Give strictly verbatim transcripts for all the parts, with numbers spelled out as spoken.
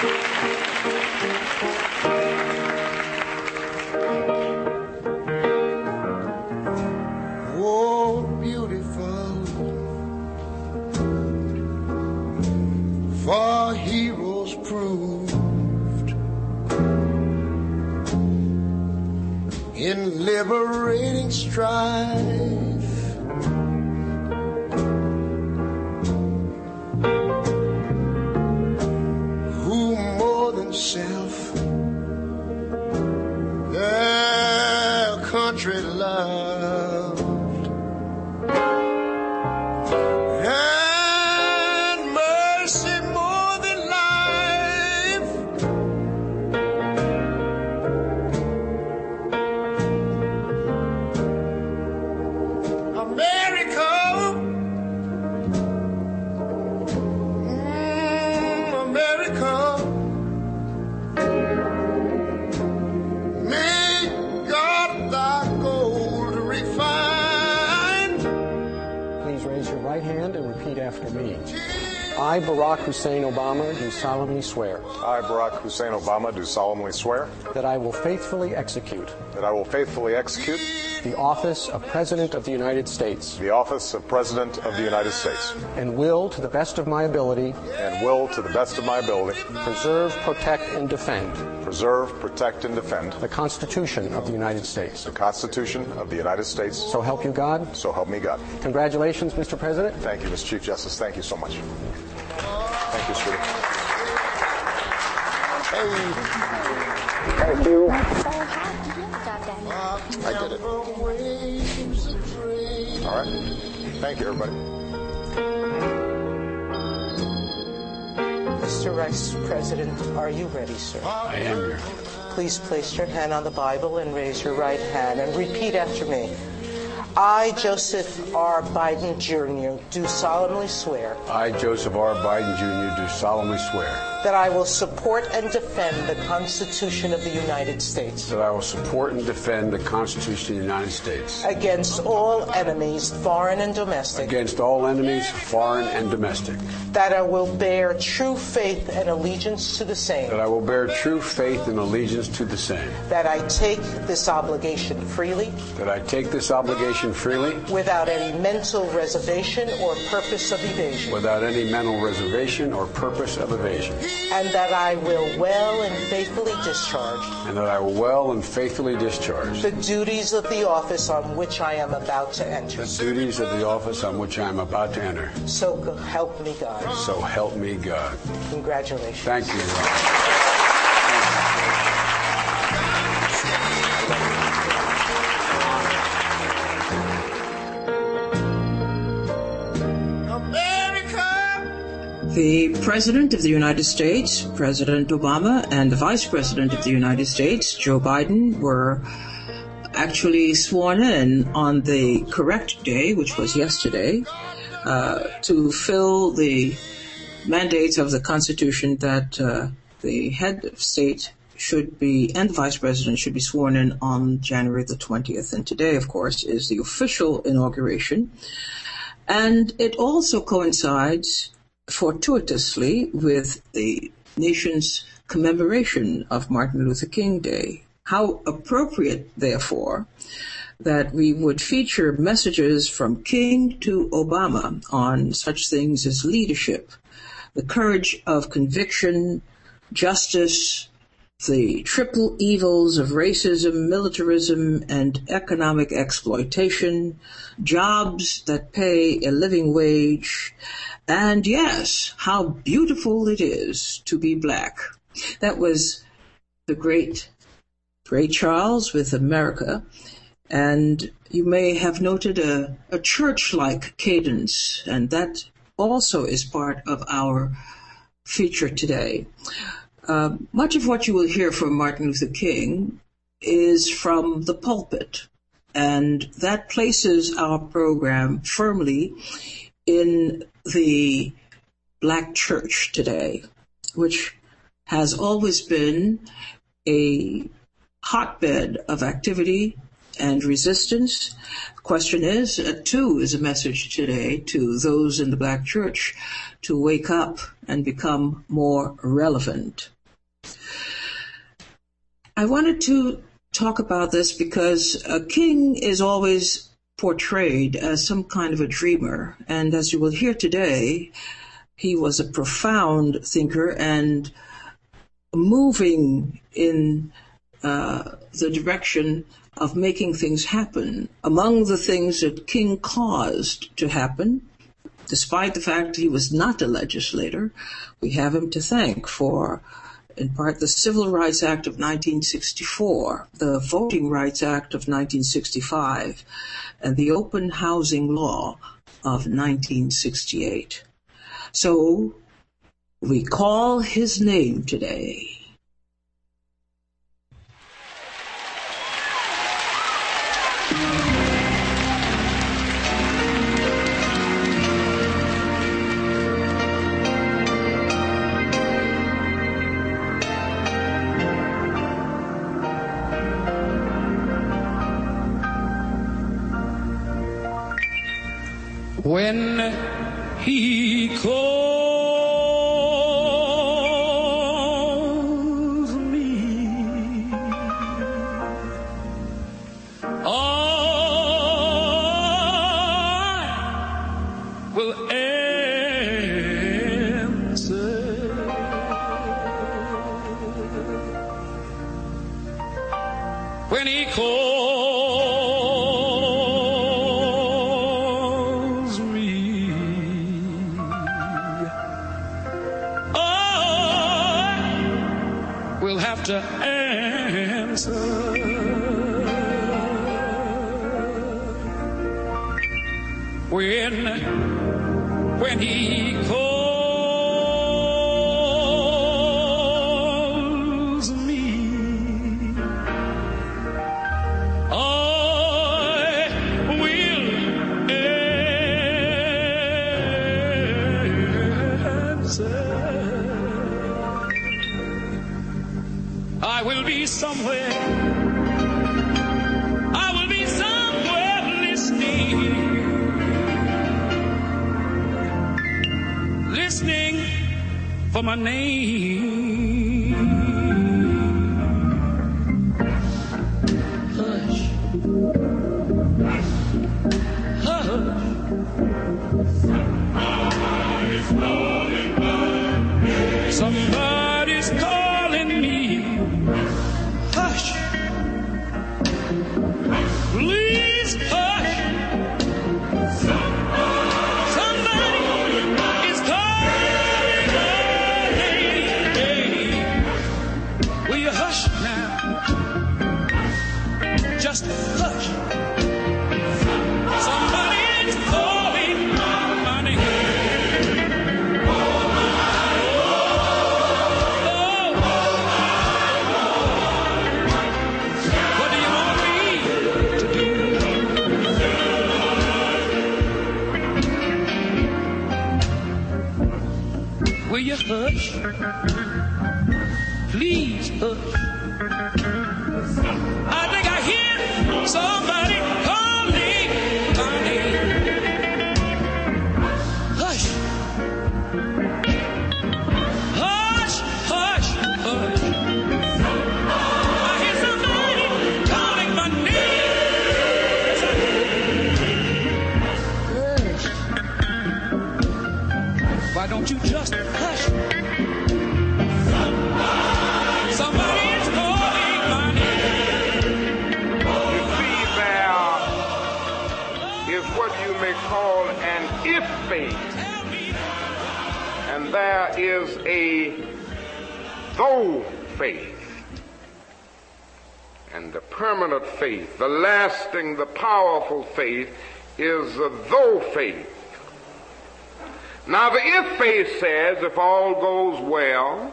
Oh, beautiful, for heroes proved in liberating strife. Who more than self their country loved, and mercy more than life. America, mm, America, make God thy gold refine. Please raise your right hand and repeat after me. I, Barack Hussein Obama, do solemnly swear I, Barack Hussein Obama, do solemnly swear that I will faithfully execute that I will faithfully execute the office of President of the United States the office of President of the United States and will, to the best of my ability, and will, to the best of my ability, preserve, protect, and defend preserve, protect, and defend the Constitution of the United States. the Constitution of the United States. So help you God. So help me God. Congratulations, Mister President. Thank you, Mister Chief Justice. Thank you so much. Thank you, sweetie. Thank you. I did it. All right. Thank you, everybody. Mister Vice President, are you ready, sir? I am here. Please place your hand on the Bible and raise your right hand and repeat after me. I, Joseph R. Biden, Junior, do solemnly swear I, Joseph R. Biden, Junior, do solemnly swear that I will support and defend the Constitution of the United States that I will support and defend the Constitution of the United States against all enemies, foreign and domestic, against all enemies, foreign and domestic, that I will bear true faith and allegiance to the same, that I will bear true faith and allegiance to the same, that I take this obligation freely that I take this obligation freely without any mental reservation or purpose of evasion, without any mental reservation or purpose of evasion, and that I will well and faithfully discharge and that I will well and faithfully discharge the duties of the office on which I am about to enter. the duties of the office on which I am about to enter. So go- help me God. So help me God. Congratulations. Thank you, Your The President of the United States, President Obama, and the Vice President of the United States, Joe Biden, were actually sworn in on the correct day, which was yesterday, uh, to fill the mandates of the Constitution that uh, the head of state should be, and the Vice President should be sworn in on January the twentieth. And today, of course, is the official inauguration. And it also coincides fortuitously with the nation's commemoration of Martin Luther King Day. How appropriate, therefore, that we would feature messages from King to Obama on such things as leadership, the courage of conviction, justice, the triple evils of racism, militarism, and economic exploitation, jobs that pay a living wage, and yes, how beautiful it is to be black. That was the great Ray Charles with America, and you may have noted a, a church-like cadence, and that also is part of our feature today. Uh, much of what you will hear from Martin Luther King is from the pulpit, and that places our program firmly in the black church today, which has always been a hotbed of activity and resistance. The question is, uh, too, is a message today to those in the black church to wake up and become more relevant. I wanted to talk about this because a king is always portrayed as some kind of a dreamer. And as you will hear today, he was a profound thinker and moving in uh, the direction of making things happen. Among the things that King caused to happen, despite the fact he was not a legislator, we have him to thank for, in part, the Civil Rights Act of nineteen sixty-four, the Voting Rights Act of nineteen sixty-five, and the Open Housing Law of nineteen sixty-eight. So we call his name today. When he calls me, I will answer. When he calls to answer. When, when he calls me, I will answer. I will be somewhere. I will be somewhere listening. Listening for my name. Hush. Hush. Somebody's calling me. Hush. Please hush. Somebody is calling my name. Will you hush now? Just hush. Somebody is calling my name. Will you hush? Please hush. I think I hear somebody calling my name. Hush. Hush, hush, hush. I hear somebody calling my name. Hush. Why don't you just hush? Somebody is calling my name. You see, there is what you may call an if faith, and there is a though faith. And the permanent faith, the lasting, the powerful faith is the though faith. Now the if faith says if all goes well,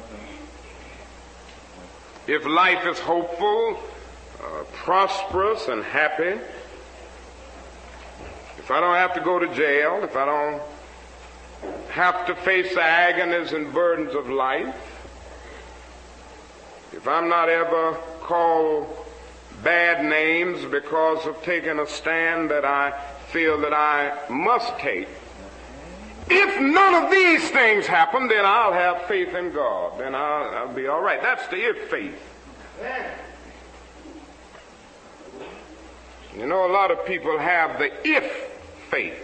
if life is hopeful, uh, prosperous and happy, if I don't have to go to jail, if I don't have to face the agonies and burdens of life, if I'm not ever called bad names because of taking a stand that I feel that I must take, if none of these things happen, then I'll have faith in God. Then I'll, I'll be all right. That's the if faith. You know, a lot of people have the if faith.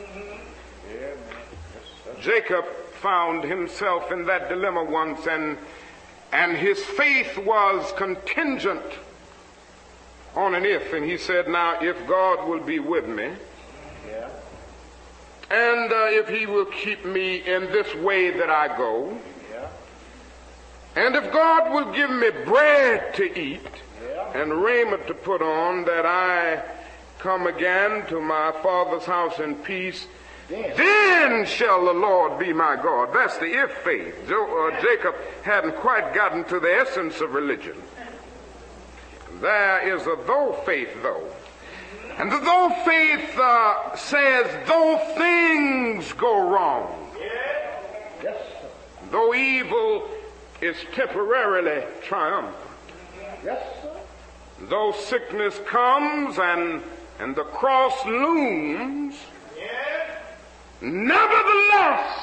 Jacob found himself in that dilemma once, and and his faith was contingent on an if. And he said, now, if God will be with me, Yeah. and uh, if he will keep me in this way that I go, Yeah. and if God will give me bread to eat Yeah. and raiment to put on, that I come again to my Father's house in peace, Then. then shall the Lord be my God. That's the if faith. Jo- uh, Jacob hadn't quite gotten to the essence of religion. There is a though faith, though. And the though faith uh, says, though things go wrong, Yes, sir. though evil is temporarily triumphant, Yes, sir. though sickness comes and, and the cross looms, nevertheless,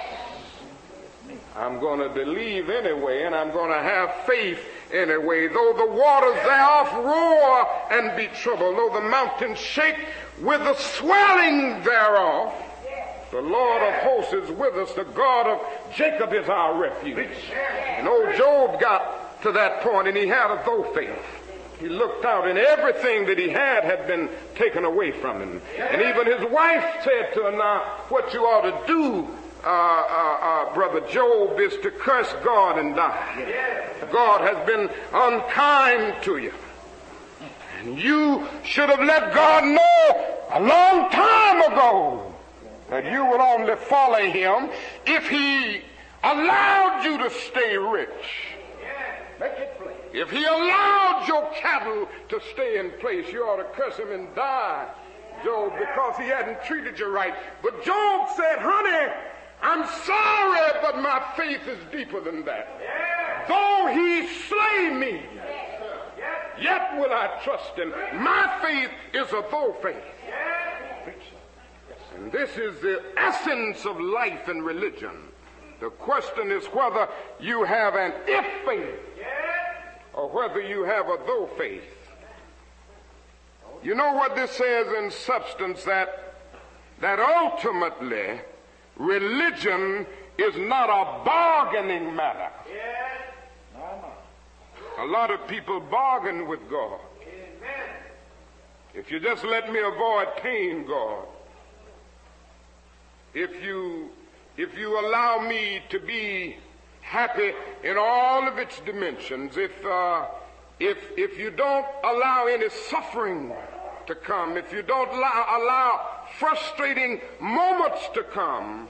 I'm going to believe anyway, and I'm going to have faith anyway. Though the waters thereof roar and be troubled, though the mountains shake with the swelling thereof, the Lord of hosts is with us. The God of Jacob is our refuge. And old Job got to that point, and he had a though faith. He looked out, and everything that he had had been taken away from him. And even his wife said to him, now, what you ought to do, uh, uh, uh, Brother Job, is to curse God and die. God has been unkind to you. And you should have let God know a long time ago that you would only follow him if he allowed you to stay rich. Make it plain. If he allowed your cattle to stay in place, you ought to curse him and die, Job, because he hadn't treated you right. But Job said, honey, I'm sorry, but my faith is deeper than that. Though he slay me, yet will I trust him. My faith is a though faith. And this is the essence of life and religion. The question is whether you have an if faith or whether you have a though faith. You know what this says in substance, that that ultimately religion is not a bargaining matter. A lot of people bargain with God. If you just let me avoid pain, God, if you if you allow me to be happy in all of its dimensions, if uh, if if you don't allow any suffering to come, if you don't allow, allow frustrating moments to come,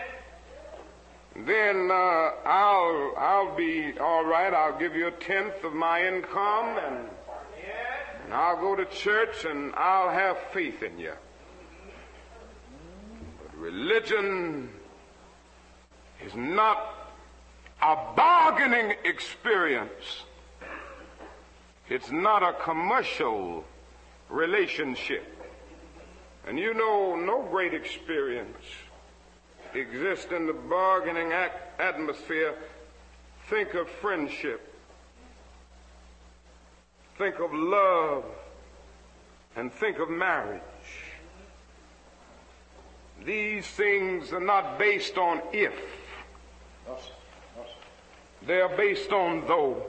then uh, I'll I'll be all right. I'll give you a tenth of my income, and, and I'll go to church, and I'll have faith in you. But religion is not a bargaining experience. It's not a commercial relationship. And you know, no great experience exists in the bargaining atmosphere. Think of friendship. Think of love. And think of marriage. These things are not based on if. No, sir. No, sir. They are based on though.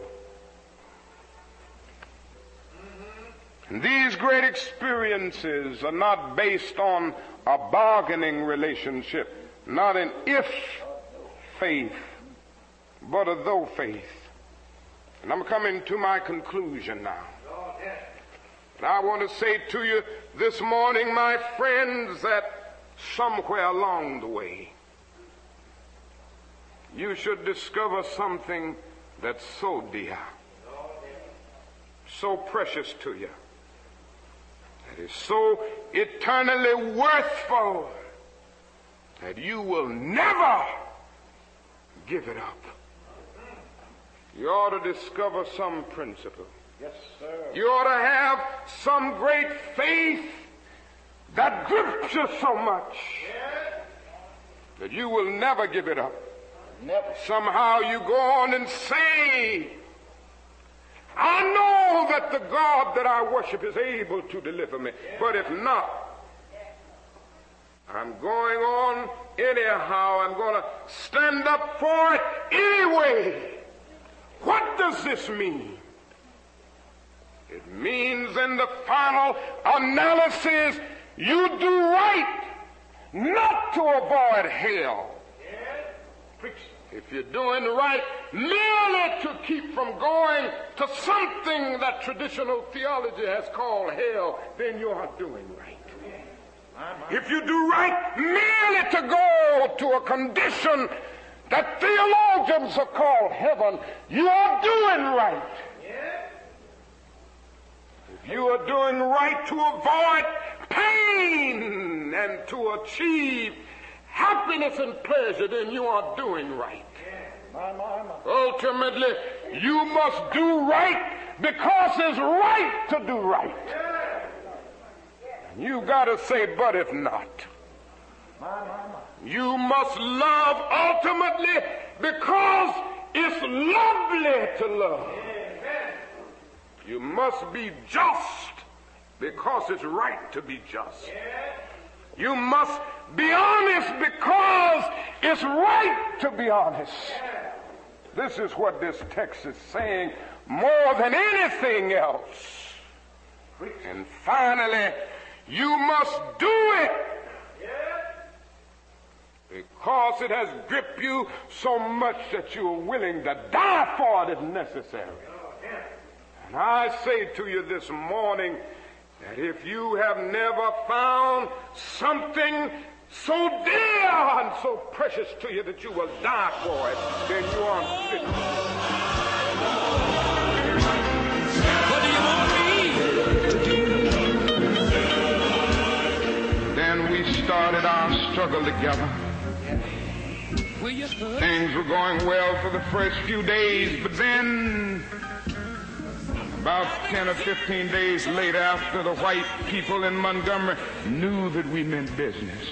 And these great experiences are not based on a bargaining relationship, not an if faith, but a though faith. And I'm coming to my conclusion now. And I want to say to you this morning, my friends, that somewhere along the way, you should discover something that's so dear, so precious to you, that is so eternally worthful that you will never give it up. You ought to discover some principle. Yes, sir. You ought to have some great faith that grips you so much that you will never give it up. Never. Somehow you go on and say, I know that the God that I worship is able to deliver me. But if not, I'm going on anyhow. I'm going to stand up for it anyway. What does this mean? It means in the final analysis, you do right not to avoid hell. If you're doing right merely to keep from going to something that traditional theology has called hell, then you are doing right. If you do right merely to go to a condition that theologians have called heaven, you are doing right. If you are doing right to avoid pain and to achieve happiness and pleasure, then you are doing right. Ultimately, you must do right because it's right to do right. And you got to say, but if not. You must love ultimately because it's lovely to love. You must be just because it's right to be just. You must be honest because it's right to be honest. This is what this text is saying more than anything else. And finally, you must do it because it has gripped you so much that you are willing to die for it if necessary. And I say to you this morning that if you have never found something so dear and so precious to you that you will die for it, then you are unfit. What do you want me to do? Then we started our struggle together. Will you hurt? Things were going well for the first few days, but then about ten or fifteen days later, after the white people in Montgomery knew that we meant business,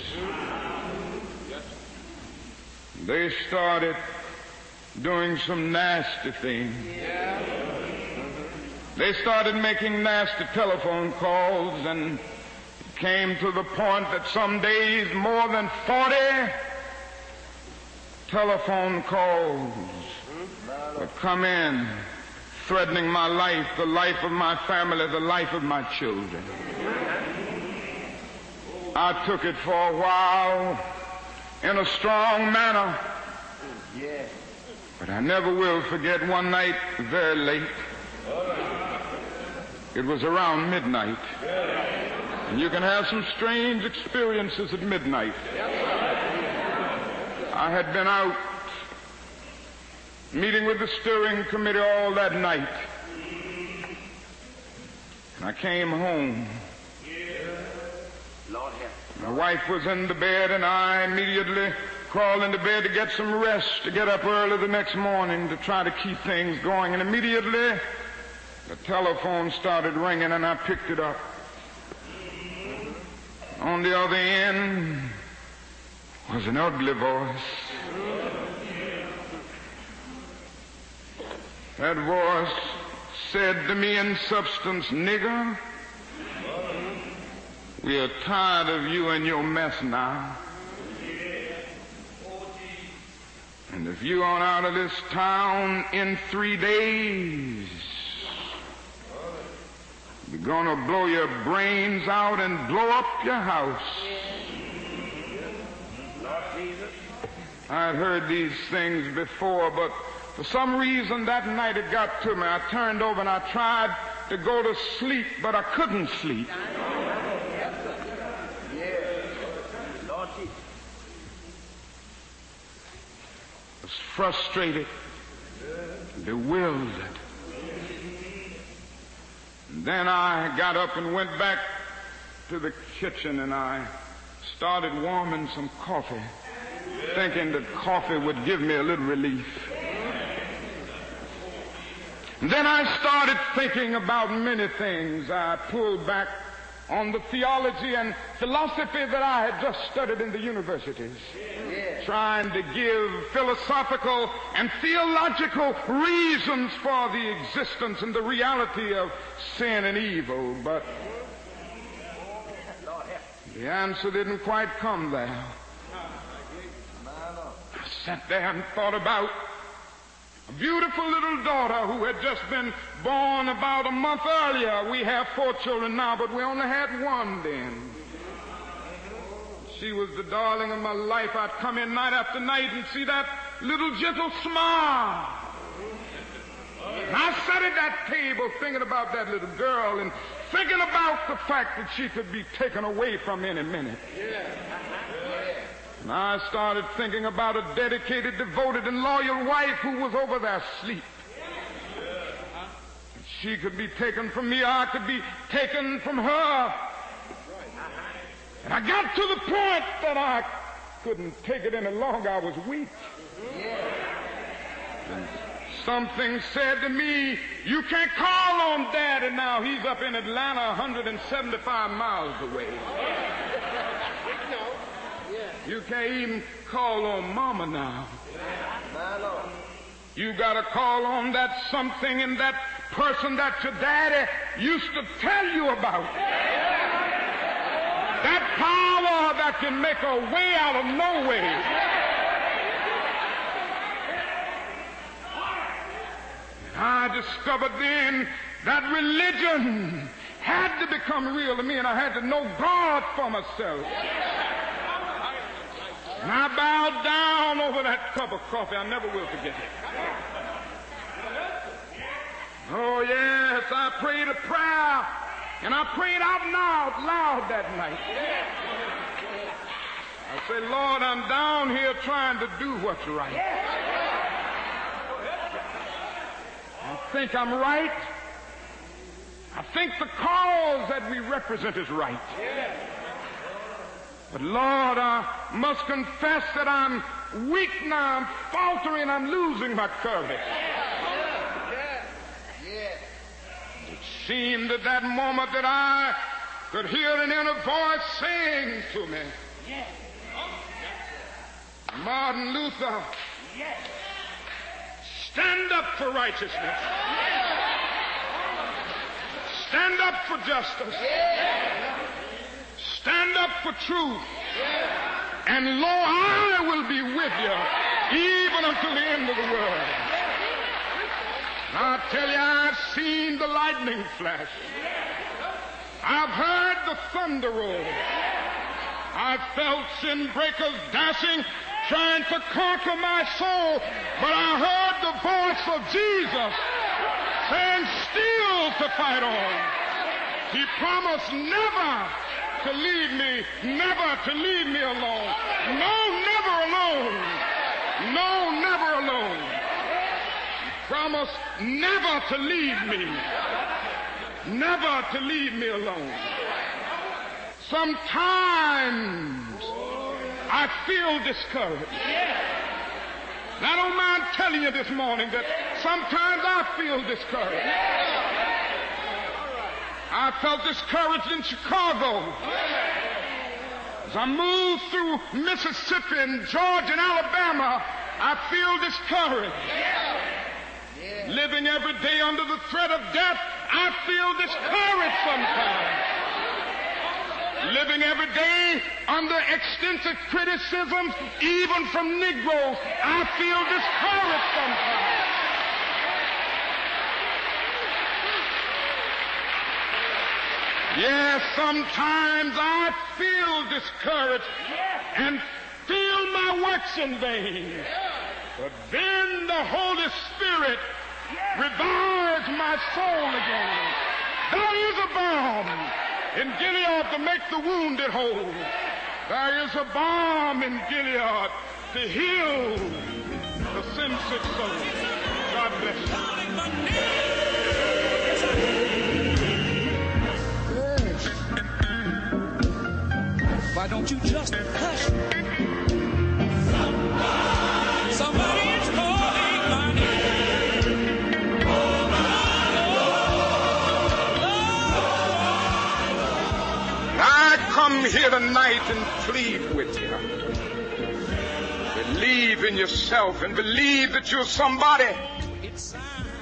they started doing some nasty things. They started making nasty telephone calls, and it came to the point that some days more than forty telephone calls would come in, threatening my life, the life of my family, the life of my children. I took it for a while in a strong manner, but I never will forget one night very late. It was around midnight, and you can have some strange experiences at midnight. I had been out meeting with the steering committee all that night. And I came home. My wife was in the bed, and I immediately crawled into bed to get some rest, to get up early the next morning to try to keep things going. And immediately the telephone started ringing, and I picked it up. On the other end was an ugly voice. That voice said to me in substance, "Nigger, we are tired of you and your mess now. And if you aren't out of this town in three days, we're gonna blow your brains out and blow up your house." I'd heard these things before, but for some reason that night it got to me. I turned over and I tried to go to sleep, but I couldn't sleep. I was frustrated, bewildered. And then I got up and went back to the kitchen, and I started warming some coffee, thinking that coffee would give me a little relief. And then I started thinking about many things. I pulled back on the theology and philosophy that I had just studied in the universities. trying to give philosophical and theological reasons for the existence and the reality of sin and evil, but the answer didn't quite come there. I sat there and thought about a beautiful little daughter who had just been born about a month earlier. We have four children now, but we only had one then. She was the darling of my life. I'd come in night after night and see that little gentle smile. And I sat at that table thinking about that little girl and thinking about the fact that she could be taken away from any minute. And I started thinking about a dedicated, devoted, and loyal wife who was over there asleep. She could be taken from me, or I could be taken from her. And I got to the point that I couldn't take it any longer. I was weak. And something said to me, you can't call on Daddy now. He's up in Atlanta one hundred seventy-five miles away. You can't even call on Mama now. You got to call on that something and that person that your daddy used to tell you about. That power that can make a way out of no way. And I discovered then that religion had to become real to me, and I had to know God for myself. And I bowed down over that cup of coffee. I never will forget it. Oh, yes, I prayed a prayer. And I prayed out loud, loud that night. I said, Lord, I'm down here trying to do what's right. I think I'm right. I think the cause that we represent is right. But Lord, I must confess that I'm weak now, I'm faltering, I'm losing my courage. Seemed at that moment that I could hear an inner voice saying to me, yes. Martin Luther, yes. Stand up for righteousness. Yes. Stand up for justice. Yes. Stand up for truth. Yes. And lo, I will be with you even until the end of the world. I tell you, I've seen the lightning flash. I've heard the thunder roll. I've felt sin breakers dashing, trying to conquer my soul. But I heard the voice of Jesus saying, still to fight on. He promised never to leave me, never to leave me alone. No, never alone. No, never alone. Promise never to leave me, never to leave me alone. Sometimes I feel discouraged. And I don't mind telling you this morning that sometimes I feel discouraged. I felt discouraged in Chicago. As I moved through Mississippi and Georgia and Alabama, I feel discouraged. Living every day under the threat of death, I feel discouraged sometimes. Living every day under extensive criticisms, even from Negroes, I feel discouraged sometimes. Yes, sometimes I feel discouraged and feel my works in vain. But then the Holy Spirit revives my soul again. There is a balm in Gilead to make the wounded whole. There is a balm in Gilead to heal the sin-sick soul. God bless you. Why don't you just hush? Somebody's calling my name. I come here tonight and plead with you. believe in yourself and believe that you're somebody. As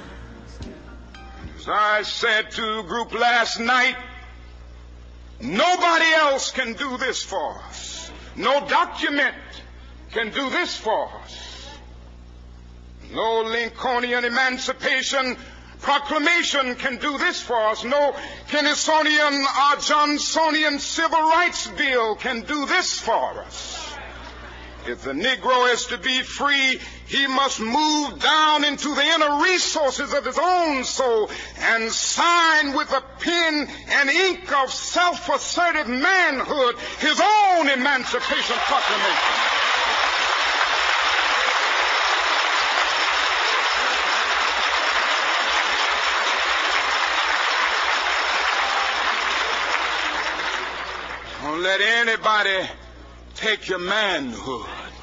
I said to a group last night, nobody else can do this for us. No document can do this for us. No Lincolnian Emancipation Proclamation can do this for us. No Kennysonian or Johnsonian Civil Rights Bill can do this for us. If the Negro is to be free, he must move down into the inner resources of his own soul and sign with a pen and ink of self-assertive manhood his own Emancipation Proclamation. Don't let anybody take your manhood.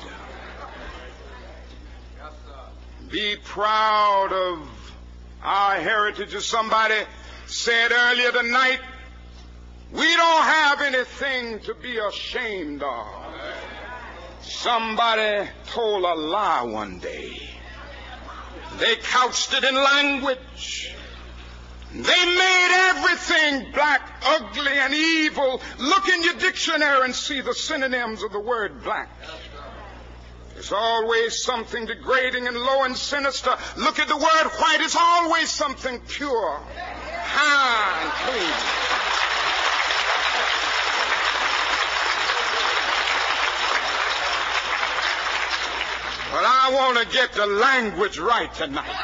Be proud of our heritage. As somebody said earlier tonight, we don't have anything to be ashamed of. Somebody told a lie one day. They couched it in language. They made everything black, ugly, and evil. Look in your dictionary and see the synonyms of the word black. There's always something degrading and low and sinister. Look at the word white. It's always something pure, high, and clean. But I want to get the language right tonight.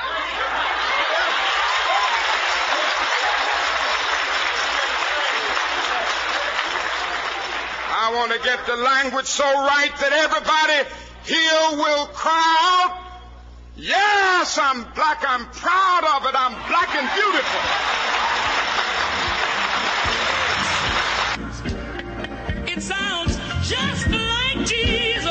I want to get the language so right that everybody here will cry out, yes, I'm black, I'm proud of it, I'm black and beautiful. It sounds just like Jesus.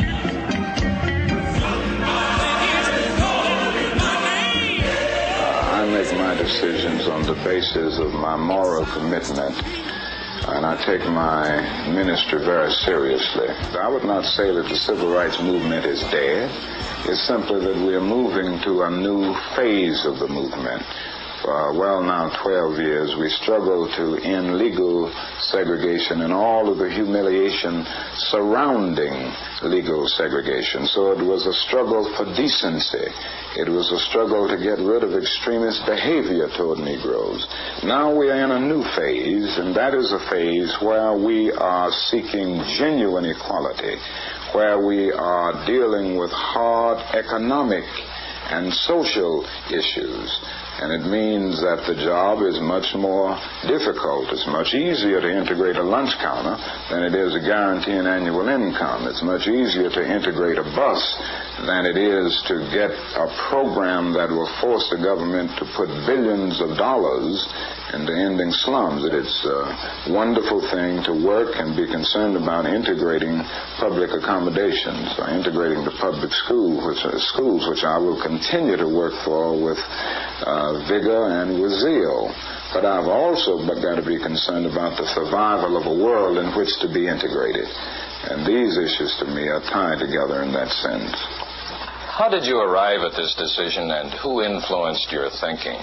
I make my decisions on the basis of my moral commitment, and I take my ministry very seriously. I would not say that the civil rights movement is dead. It's simply that we are moving to a new phase of the movement. For well now twelve years, we struggled to end legal segregation and all of the humiliation surrounding legal segregation. So it was a struggle for decency. It was a struggle to get rid of extremist behavior toward Negroes. Now we are in a new phase, and that is a phase where we are seeking genuine equality, where we are dealing with hard economic and social issues. And it means that the job is much more difficult. It's much easier to integrate a lunch counter than it is to guarantee an annual income. It's much easier to integrate a bus than it is to get a program that will force the government to put billions of dollars into ending slums. It is a wonderful thing to work and be concerned about integrating public accommodations, or integrating the public school, which are schools, which I will continue to work for with uh, vigor and with zeal. But I've also got to be concerned about the survival of a world in which to be integrated. And these issues to me are tied together in that sense. How did you arrive at this decision, and who influenced your thinking?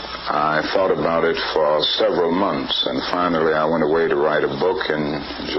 I thought about it for several months, and finally I went away to write a book in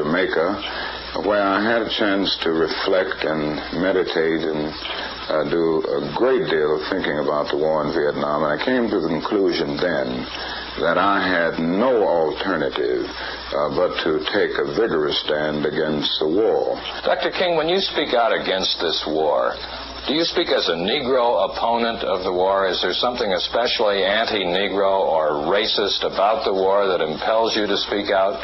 Jamaica where I had a chance to reflect and meditate and uh, do a great deal of thinking about the war in Vietnam. And I came to the conclusion then that I had no alternative uh, but to take a vigorous stand against the war. Doctor King, when you speak out against this war, do you speak as a Negro opponent of the war? Is there something especially anti-Negro or racist about the war that impels you to speak out?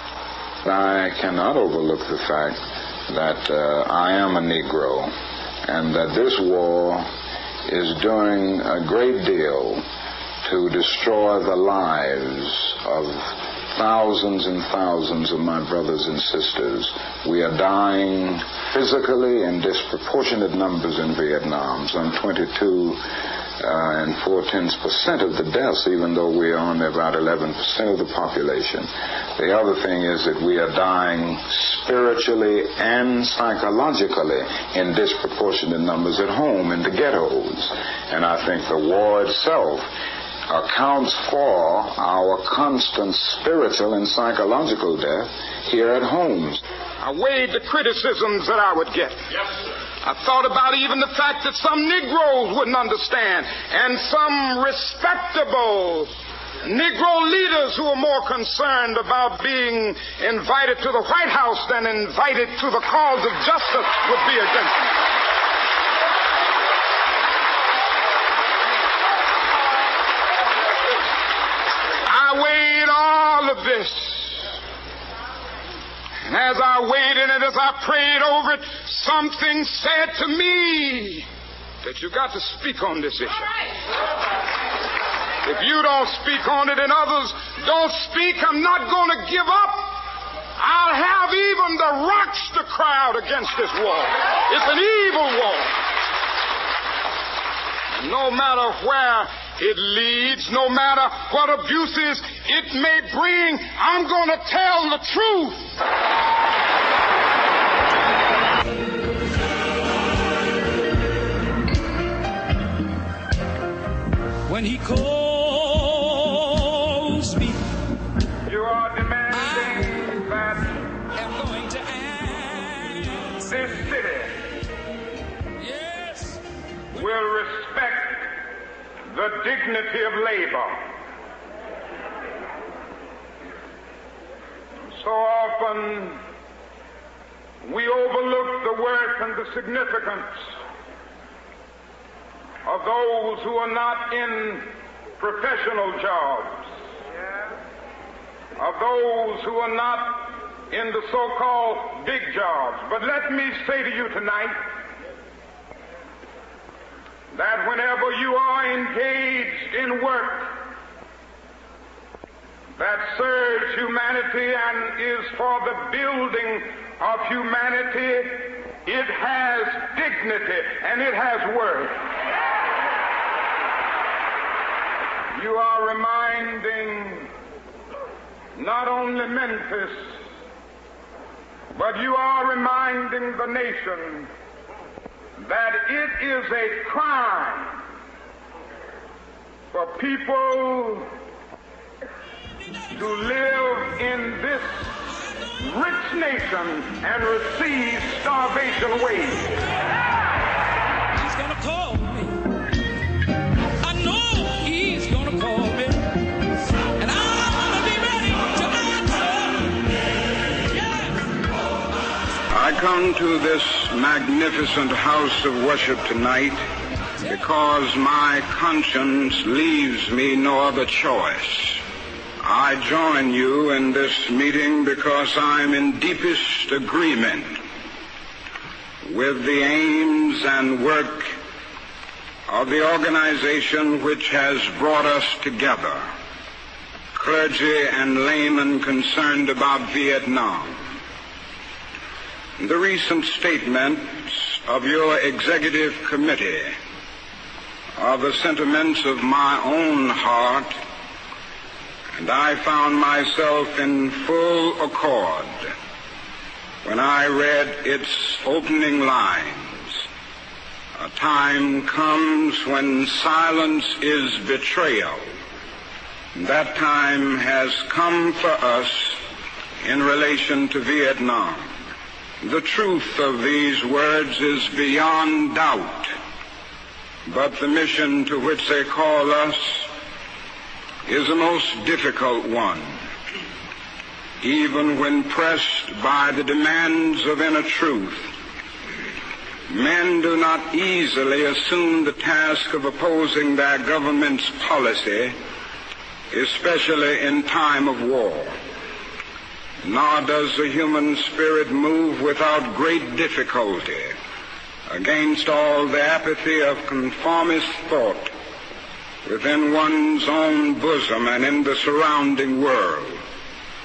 I cannot overlook the fact that uh, I am a Negro and that this war is doing a great deal to destroy the lives of thousands and thousands of my brothers and sisters. We are dying physically in disproportionate numbers in Vietnam, some twenty-two uh, and four-tenths percent of the deaths, even though we are only about eleven percent of the population. The other thing is that we are dying spiritually and psychologically in disproportionate numbers at home in the ghettos. And I think the war itself accounts for our constant spiritual and psychological death here at home. I weighed the criticisms that I would get. Yes, sir. I thought about even the fact that some Negroes wouldn't understand, and some respectable Negro leaders who are more concerned about being invited to the White House than invited to the cause of justice would be against me. I weighed all of this. And as I weighed in it, as I prayed over it, something said to me that you got to speak on this issue. If you don't speak on it and others don't speak, I'm not going to give up. I'll have even the rocks to cry out against this war. It's an evil war. No matter where it leads, no matter what abuses it may bring, I'm going to tell the truth. When he calls me, you are demanding that I'm going to answer. this city Yes. will respect the dignity of labor. So often we overlook the worth and the significance of those who are not in professional jobs, of those who are not in the so-called big jobs. But let me say to you tonight that whenever you are engaged in work that serves humanity and is for the building of humanity, it has dignity and it has worth. You are reminding not only Memphis, but you are reminding the nation that it is a crime for people to live in this rich nation and receive starvation wage. He's going to call me. I know he's going to call me. And I'm going to be ready to answer. Yes. I come to this magnificent house of worship tonight because my conscience leaves me no other choice. I join you in this meeting because I'm in deepest agreement with the aims and work of the organization which has brought us together, clergy and laymen concerned about Vietnam. The recent statements of your executive committee are the sentiments of my own heart, and I found myself in full accord when I read its opening lines. A time comes when silence is betrayal. That time has come for us in relation to Vietnam. The truth of these words is beyond doubt, but the mission to which they call us is a most difficult one. Even when pressed by the demands of inner truth, men do not easily assume the task of opposing their government's policy, especially in time of war. Nor does the human spirit move without great difficulty against all the apathy of conformist thought within one's own bosom and in the surrounding world.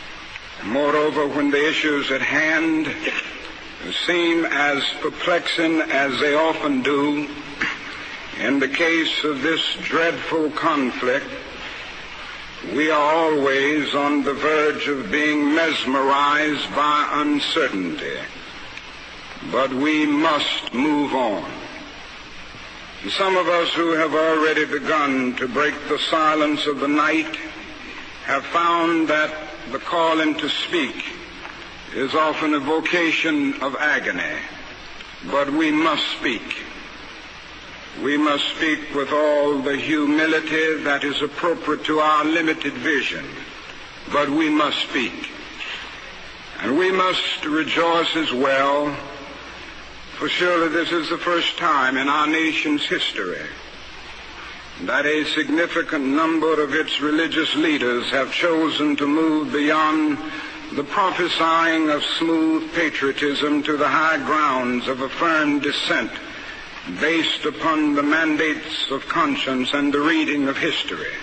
Moreover, when the issues at hand seem as perplexing as they often do, in the case of this dreadful conflict, we are always on the verge of being mesmerized by uncertainty. But we must move on. Some of us who have already begun to break the silence of the night have found that the calling to speak is often a vocation of agony. But we must speak. We must speak with all the humility that is appropriate to our limited vision. But we must speak. And we must rejoice as well, for surely this is the first time in our nation's history that a significant number of its religious leaders have chosen to move beyond the prophesying of smooth patriotism to the high grounds of a firm dissent based upon the mandates of conscience and the reading of history.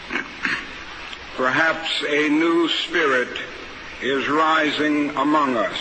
Perhaps a new spirit is rising among us.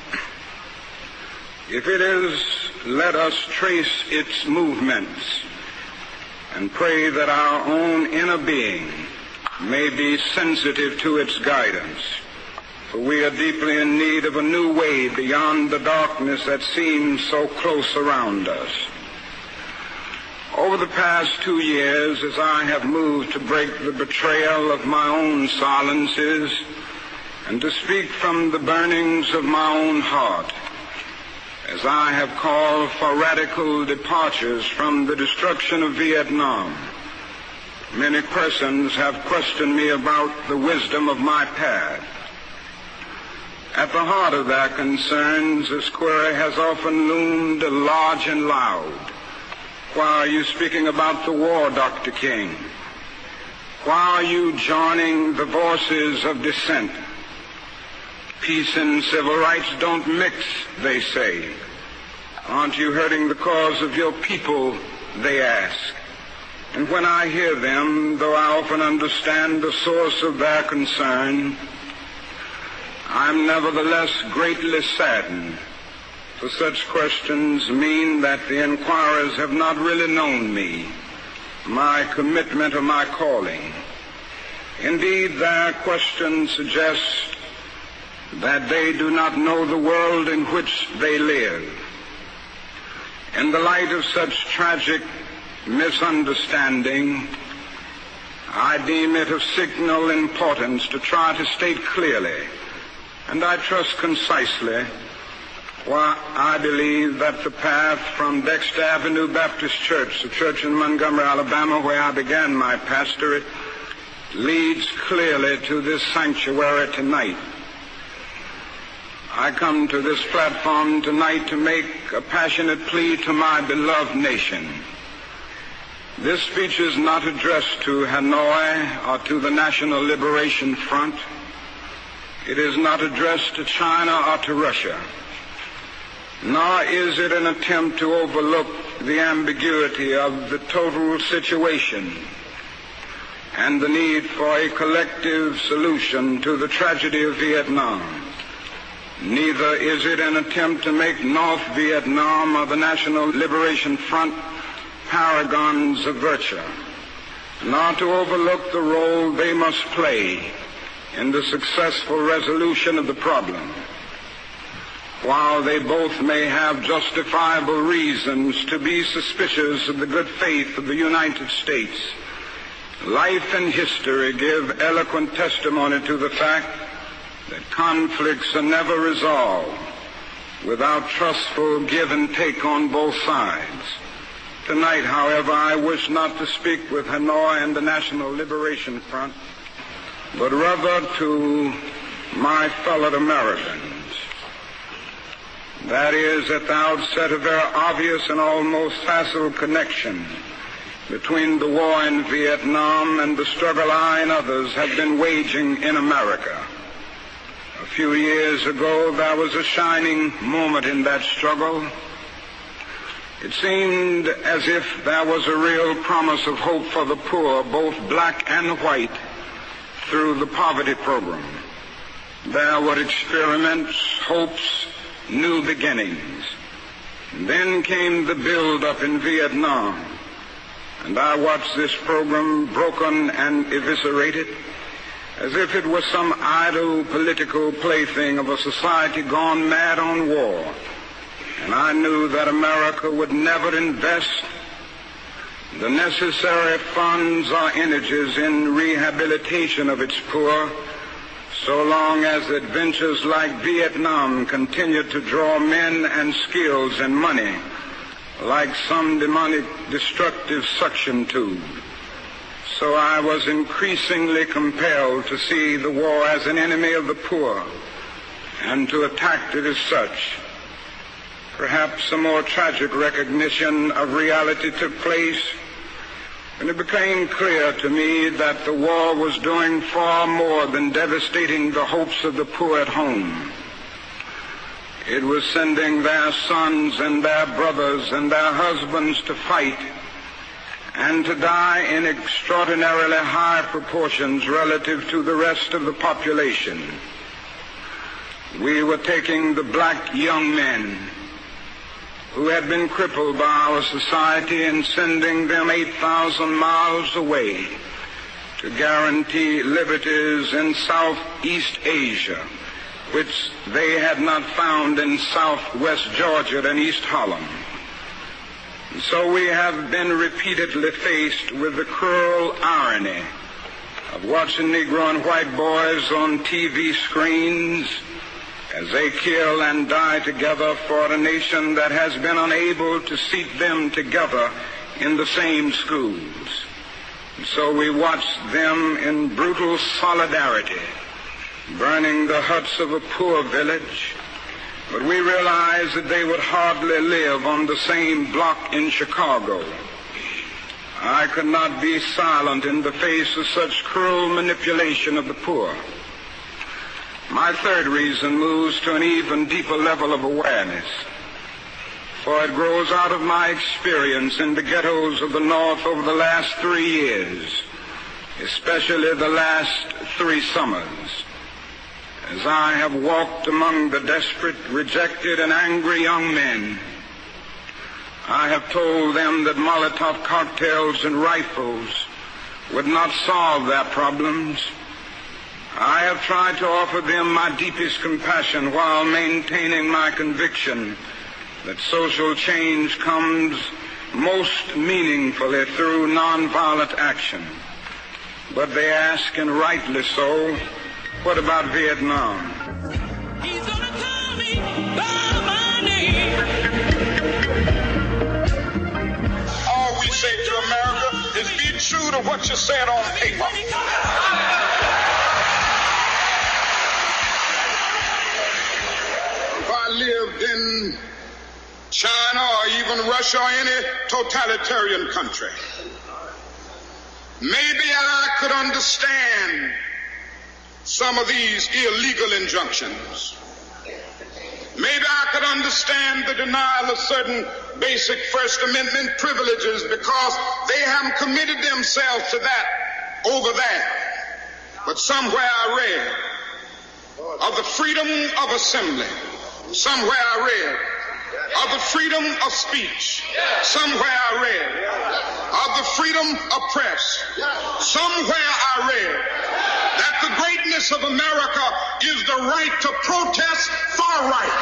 If it is, let us trace its movements and pray that our own inner being may be sensitive to its guidance. For we are deeply in need of a new way beyond the darkness that seems so close around us. Over the past two years, as I have moved to break the betrayal of my own silences and to speak from the burnings of my own heart, as I have called for radical departures from the destruction of Vietnam, many persons have questioned me about the wisdom of my path. At the heart of their concerns, this query has often loomed large and loud. Why are you speaking about the war, Doctor King? Why are you joining the voices of dissent? Peace and civil rights don't mix, they say. Aren't you hurting the cause of your people, they ask. And when I hear them, though I often understand the source of their concern, I'm nevertheless greatly saddened, for such questions mean that the inquirers have not really known me, my commitment or my calling. Indeed, their questions suggest that they do not know the world in which they live. In the light of such tragic misunderstanding, I deem it of signal importance to try to state clearly, and I trust concisely, why I believe that the path from Dexter Avenue Baptist Church, the church in Montgomery, Alabama, where I began my pastorate, leads clearly to this sanctuary tonight. I come to this platform tonight to make a passionate plea to my beloved nation. This speech is not addressed to Hanoi or to the National Liberation Front. It is not addressed to China or to Russia. Nor is it an attempt to overlook the ambiguity of the total situation and the need for a collective solution to the tragedy of Vietnam. Neither is it an attempt to make North Vietnam or the National Liberation Front paragons of virtue, nor to overlook the role they must play in the successful resolution of the problem. While they both may have justifiable reasons to be suspicious of the good faith of the United States, life and history give eloquent testimony to the fact that conflicts are never resolved without trustful give and take on both sides. Tonight, however, I wish not to speak with Hanoi and the National Liberation Front, but rather to my fellow Americans. That is, at the outset, a very obvious and almost facile connection between the war in Vietnam and the struggle I and others have been waging in America. A few years ago, there was a shining moment in that struggle. It seemed as if there was a real promise of hope for the poor, both black and white, through the poverty program. There were experiments, hopes, new beginnings. And then came the build-up in Vietnam. And I watched this program broken and eviscerated as if it was some idle political plaything of a society gone mad on war. And I knew that America would never invest the necessary funds or energies in rehabilitation of its poor so long as adventures like Vietnam continued to draw men and skills and money like some demonic destructive suction tube. So I was increasingly compelled to see the war as an enemy of the poor and to attack it as such. Perhaps a more tragic recognition of reality took place when it became clear to me that the war was doing far more than devastating the hopes of the poor at home. It was sending their sons and their brothers and their husbands to fight and to die in extraordinarily high proportions relative to the rest of the population. We were taking the black young men who had been crippled by our society and sending them eight thousand miles away to guarantee liberties in Southeast Asia, which they had not found in Southwest Georgia and East Holland. And so we have been repeatedly faced with the cruel irony of watching Negro and white boys on T V screens as they kill and die together for a nation that has been unable to seat them together in the same schools. And so we watch them in brutal solidarity, burning the huts of a poor village, but we realize that they would hardly live on the same block in Chicago. I could not be silent in the face of such cruel manipulation of the poor. My third reason moves to an even deeper level of awareness, for it grows out of my experience in the ghettos of the North over the last three years, especially the last three summers. As I have walked among the desperate, rejected, and angry young men, I have told them that Molotov cocktails and rifles would not solve their problems. I have tried to offer them my deepest compassion while maintaining my conviction that social change comes most meaningfully through nonviolent action. But they ask, and rightly so, what about Vietnam? He's gonna call me by my name. All we say to America is be true to what you said on paper. If I lived in China or even Russia or any totalitarian country, maybe I could understand some of these illegal injunctions. Maybe I could understand the denial of certain basic First Amendment privileges because they haven't committed themselves to that over there. But somewhere I read of the freedom of assembly. Somewhere I read of the freedom of speech. Somewhere I read of the freedom of press. Somewhere I read that the greatness of America is the right to protest far right.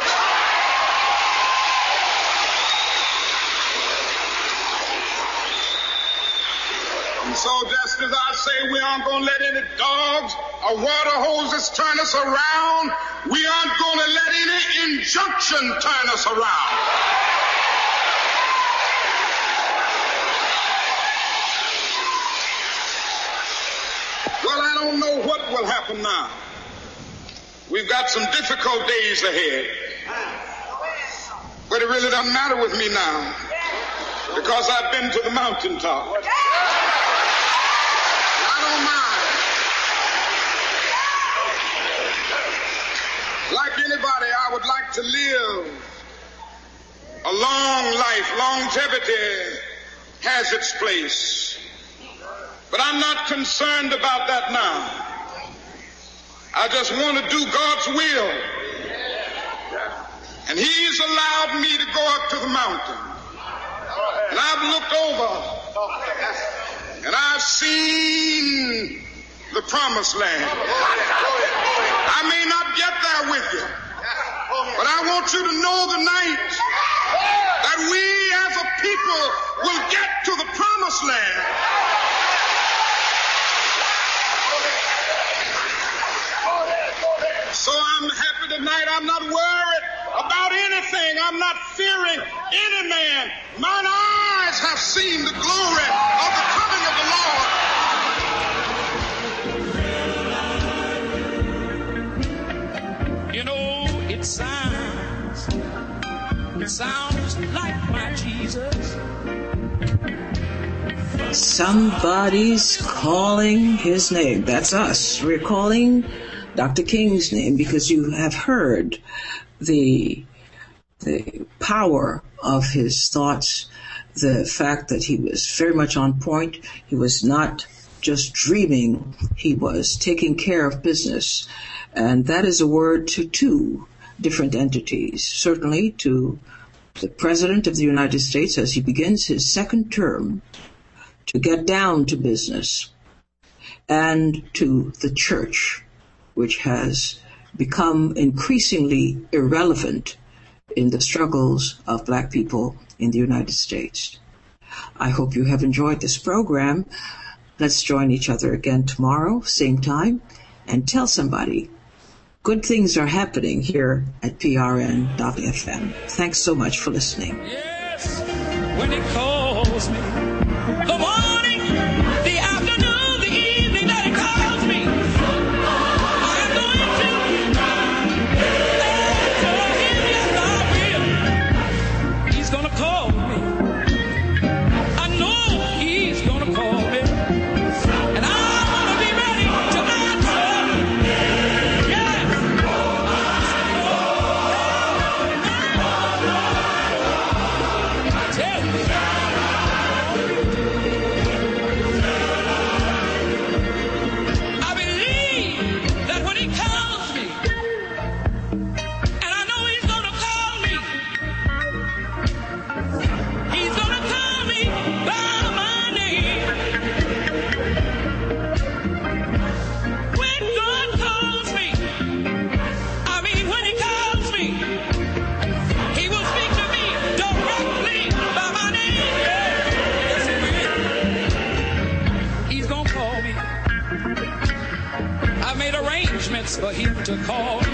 And so just as I say we aren't going to let any dogs or water hoses turn us around, we aren't going to let any injunction turn us around. Well, I don't know what will happen now. We've got some difficult days ahead. But it really doesn't matter with me now because I've been to the mountaintop. I don't mind. Like anybody, I would like to live a long life. Longevity has its place. But I'm not concerned about that now. I just want to do God's will. And he's allowed me to go up to the mountain. And I've looked over and I've seen the promised land. I may not get there with you, but I want you to know tonight that we as a people will get to the promised land. So I'm happy tonight. I'm not worried about anything. I'm not fearing any man. Mine eyes have seen the glory of the coming of the Lord. You know, it sounds, it sounds like my Jesus. Somebody's calling his name. That's us. We're calling Doctor King's name because you have heard the the power of his thoughts, the fact that he was very much on point. He was not just dreaming, he was taking care of business. And that is a word to two different entities, certainly to the President of the United States as he begins his second term to get down to business, and to the church, which has become increasingly irrelevant in the struggles of black people in the United States. I hope you have enjoyed this program. Let's join each other again tomorrow, same time, and tell somebody good things are happening here at P R N dot F M. Thanks so much for listening. Yes, when it calls me, the morning, the afternoon, the evening that it calls me, I'm going to answer him, yes I will. He's going to call me. I know he's going to call me. And I want to be ready to answer. Yes. Tell me. I believe that when he calls me, and I know he's going to call me, he's going to call me by my name. When God calls me, I mean when he calls me, he will speak to me directly by my name. Yes, he will. He's going to call me. I made arrangements for him to call me.